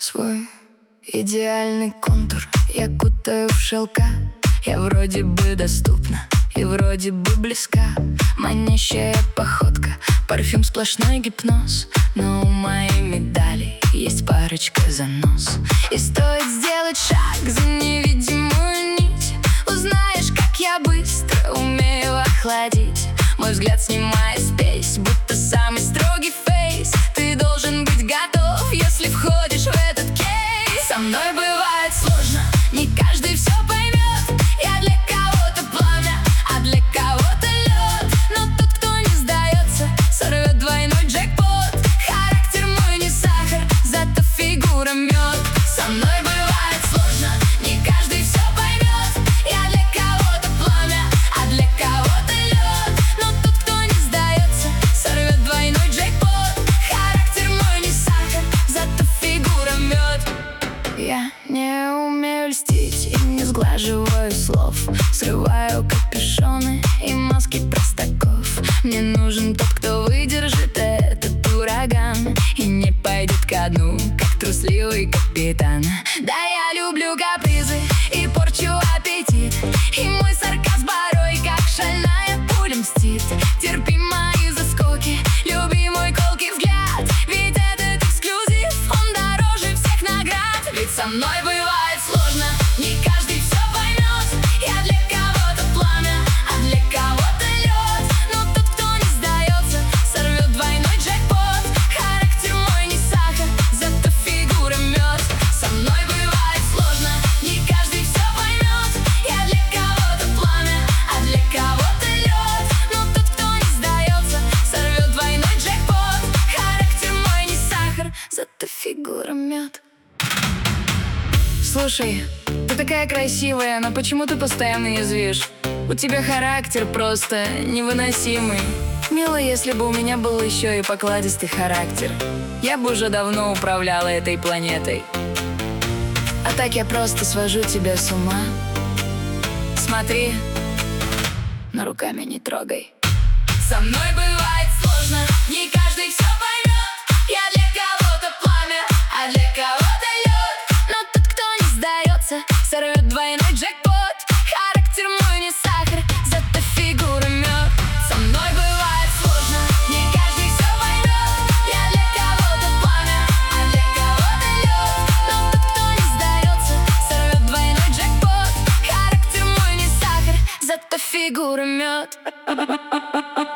свой идеальный контур я кутаю в шелка. Я вроде бы доступна и вроде бы близка. Манящая походка, парфюм сплошной гипноз. Но у моей медали есть парочка занос. И стоит сделать шаг за невидимую нить, узнаешь, как я быстро умею охладить. Мой взгляд снимает спесь, будто самый строгий фейс. Ты должен быть готов, если входишь в этот кейс. Со мной бывает сложно, не каждый все поймет. Я для кого-то пламя, а для кого-то лед. Но тот, кто не сдается, сорвет двойной джекпот. Характер мой не сахар, зато фигура мед. Со мной бывает сложно, не каждый все поймет. Я для кого-то пламя, а для кого-то лед. Но тот, кто не сдается, сорвет двойной джекпот. Характер мой не сахар, зато фигура мед. Я не умею льстить и не сглаживаю слов. Срываю капюшоны и маски простаков. Мне нужен тот, кто выдержит этот ураган и не пойдет ко дну, как трусливый капитан. Да, я люблю капризы и порчу аппетит, и мой сарказм порой, как шальная пуля, мстит. Терпи мои заскоки, люби мой колкий взгляд, ведь этот эксклюзив, он дороже всех наград. Ведь со мной бывает сложно, не каждый все поймет. Я для кого-то пламя, а для кого-то лед. Но тот, кто не сдается, сорвет двойной джекпот. Характер мой не сахар, зато фигура мед. Со мной бывает сложно, не каждый все поймет. Я для кого-то пламя, а для кого-то лед. Но тот, кто не сдается, сорвет двойной джекпот. Характер мой не сахар, зато фигура мед. Слушай, ты такая красивая, но почему ты постоянно язвишь? У тебя характер просто невыносимый. Мило, если бы у меня был еще и покладистый характер. Я бы уже давно управляла этой планетой. А так я просто свожу тебя с ума. Смотри, но руками не трогай. Со мной бывает сложно, не каждый все поймет. Я для кого-то пламя, а для кого-то лед. Но тот, кто не сдается, сорвет двойной джекпот. Характер мой не сахар, зато фигура мед. Со мной бывает сложно, не каждый все поймет. Я для кого-то пламя, а для кого-то лед. Но тот, кто не сдается, сорвет двойной джекпот. Характер мой не сахар, зато фигура мед.